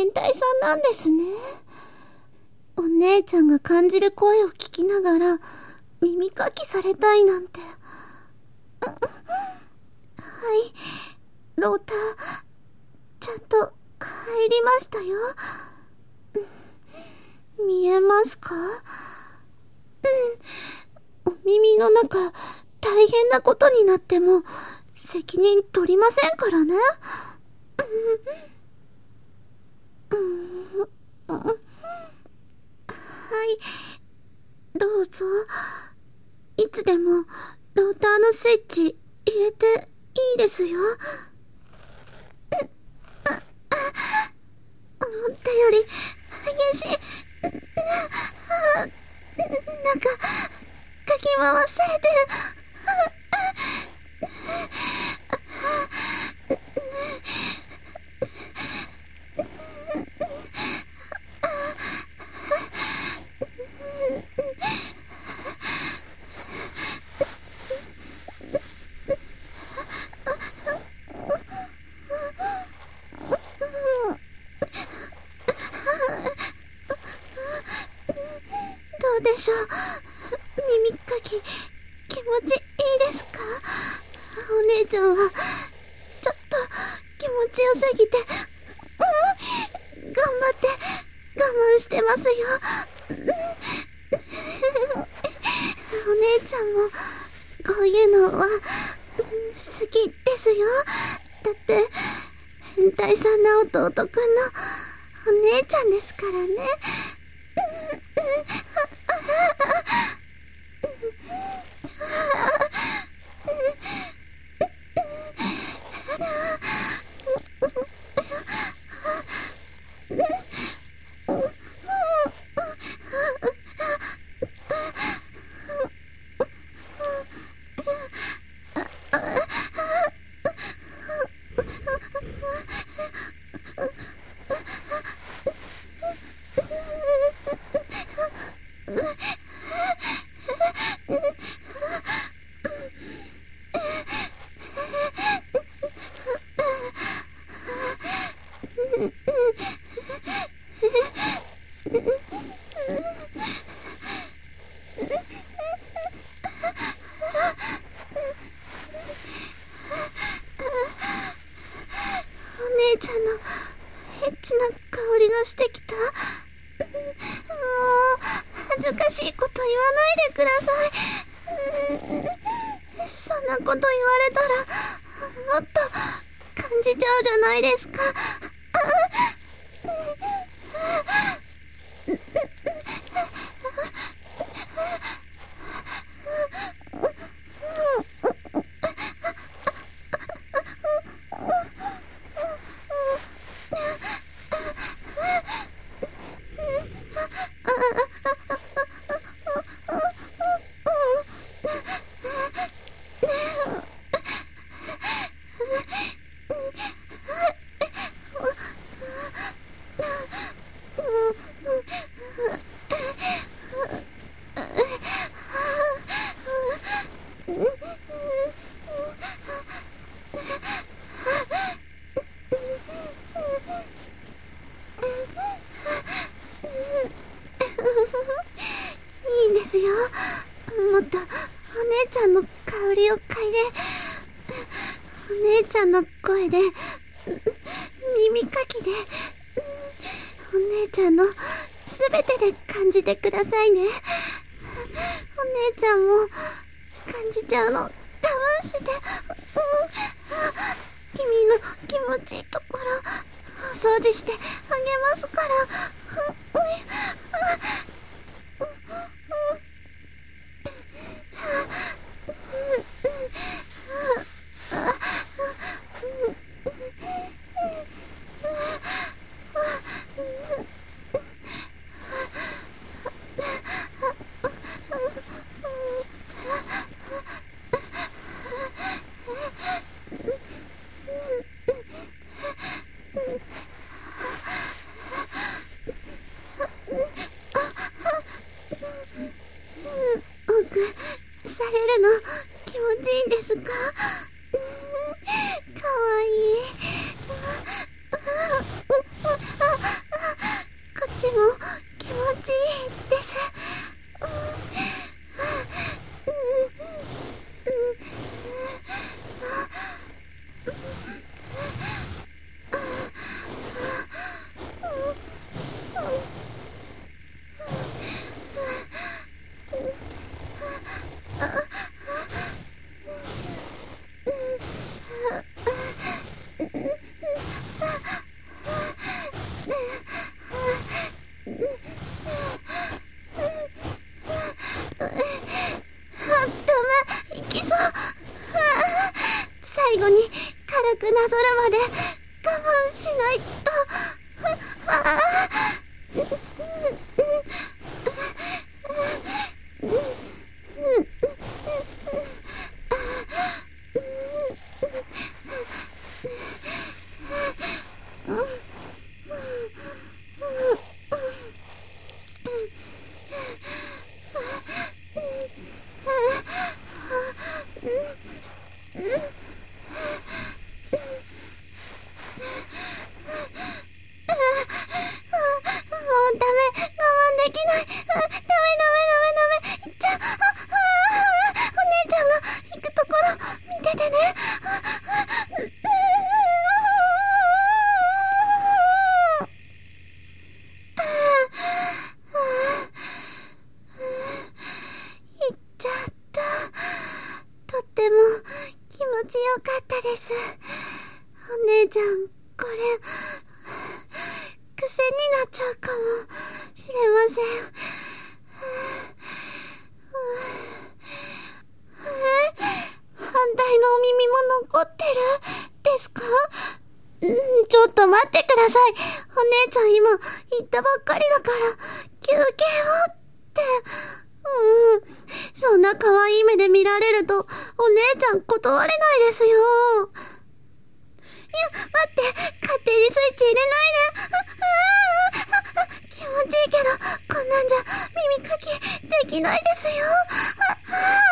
変態さんなんですね。お姉ちゃんが感じる声を聞きながら耳かきされたいなんて。はい、ローターちゃんと入りましたよ。見えますか？お耳の中大変なことになっても責任取りませんからね。はい、どうぞ。いつでもローターのスイッチ入れていいですよ。思ったより激しい。なんかかき回されてる。どうでしょう。耳かき気持ちいいですか？お姉ちゃんはちょっと気持ちよすぎて、頑張って我慢してますよ。お姉ちゃんもこういうのは好きですよ。だって変態さんな弟くんのお姉ちゃんですからね。お姉ちゃんのエッチな香りがしてきた。もう恥ずかしいこと言わないでください。そんなこと言われたらもっと感じちゃうじゃないですか。いいんですよ。もっとお姉ちゃんの香りを嗅いで、お姉ちゃんの声で、耳かきで、お姉ちゃんのすべてで感じてくださいね。お姉ちゃんも感じちゃうの我慢して、君の気持ちいいところお掃除してあげますから。 なぞるまで我慢しないと。よかったです。お姉ちゃん、これ、癖になっちゃうかもしれません。反対のお耳も残ってるですか？ちょっと待ってください。お姉ちゃん今言ったばっかりだから休憩をって。そんな可愛い目で見られるとお姉ちゃん断れないですよ。いや、待って、勝手にスイッチ入れないで。気持ちいいけどこんなんじゃ耳かきできないですよ。